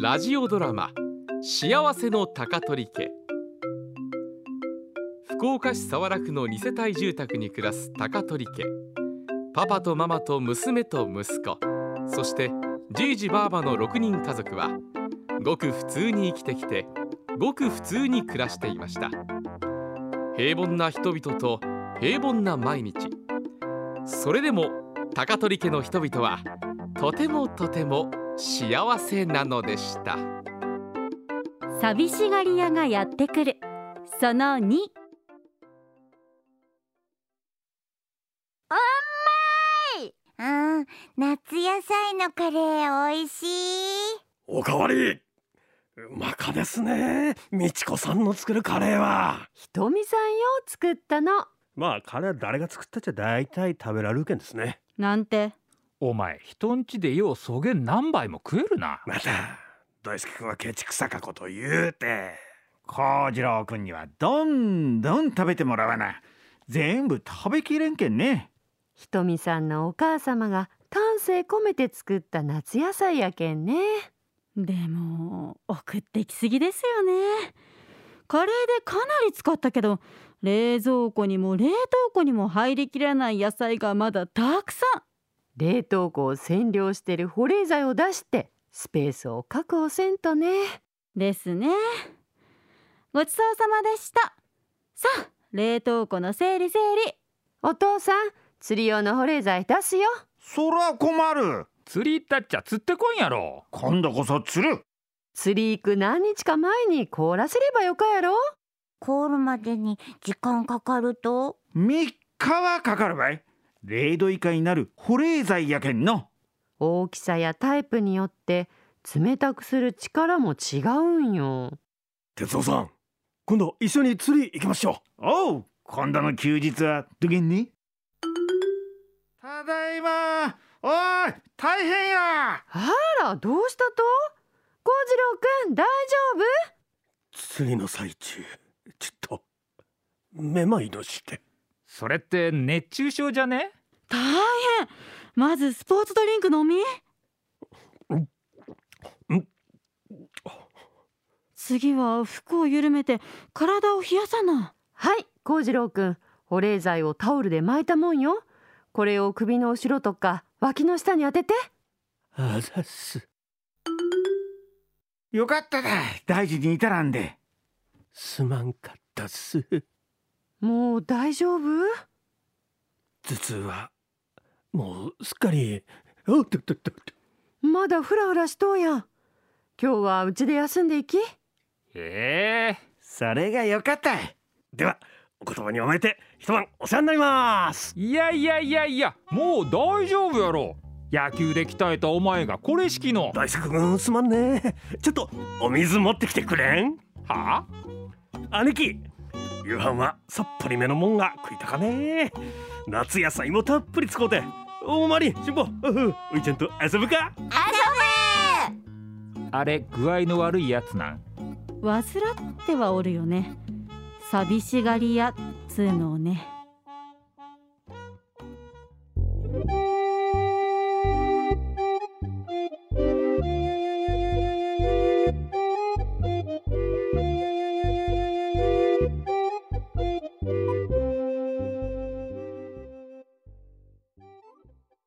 ラジオドラマ幸せの高取家。福岡市早良区の2世帯住宅に暮らす高取家。パパとママと娘と息子、そしてじいじばあばの6人家族はごく普通に生きてきて、ごく普通に暮らしていました。平凡な人々と平凡な毎日。それでも高取家の人々はとてもとても幸せなのでした。 寂しがり屋がやってくる。その2。 おっまい。夏野菜のカレーおいしい。 おかわり。うまかですね、みちこさんの作るカレーは。 ひとみさんよ作ったの。 まあカレーは誰が作ったっちゃ大体食べられるけんですね。 なんて。 お前人んちでようそげん何杯も食えるな。 また大輔君はケチくさかこと言うて。 幸次郎君にはどんどん食べてもらわな。全部食べきれんけんね。 ひとみさんのお母様が丹精込めて作った夏野菜やけんね。 でも送ってきすぎですよね。カレーでかなり使ったけど、冷蔵庫にも冷凍庫にも入りきらない野菜がまだたくさん。 冷凍庫を占領してる保冷剤を出してスペースを確保せんとね。 ですね。ごちそうさまでした。さあ冷凍庫の整理整理。 お父さん、釣り用の保冷剤出すよ。 そら困る。 釣り行ったっちゃ釣ってこんやろ。 今度こそ釣る。 釣り行く何日か前に凍らせればよかやろ。 凍るまでに時間かかると。 3日はかかるばい。0度以下になる保冷剤やけんの。 大きさやタイプによって冷たくする力も違うんよ。 哲夫さん、今度一緒に釣り行きましょう。 おう、今度の休日はどげんね。ただいま。おい、大変や。 あら、どうしたと。幸次郎くん大丈夫。 釣りの最中ちょっとめまいのして。 それって熱中症じゃね。 大変。まずスポーツドリンク飲み。次は服を緩めて体を冷やさな。 はい、幸次郎くん、保冷剤をタオルで巻いたもんよ。これを首の後ろとか脇の下に当てて。 あざっす。 よかっただ、大事に至らんで。 すまんかったっす。 もう大丈夫？ 頭痛はもうすっかり。おっとっとっとっと。 まだフラフラしとうや。今日はうちで休んでいき。 それがよかった。ではお言葉に甘えて一晩お世話になります。 いやもう大丈夫やろ。野球で鍛えたお前がこれ式の。 大輔君すまんね。ちょっとお水持ってきてくれん。 はあ、兄貴、夕飯はさっぱりめのもんが食いたかね。夏野菜もたっぷり使うて。おまりしんぼ、おいちゃんと遊ぶか。 あれ具合の悪いやつなん。 患ってはおるよね。寂しがり屋っつうのをね。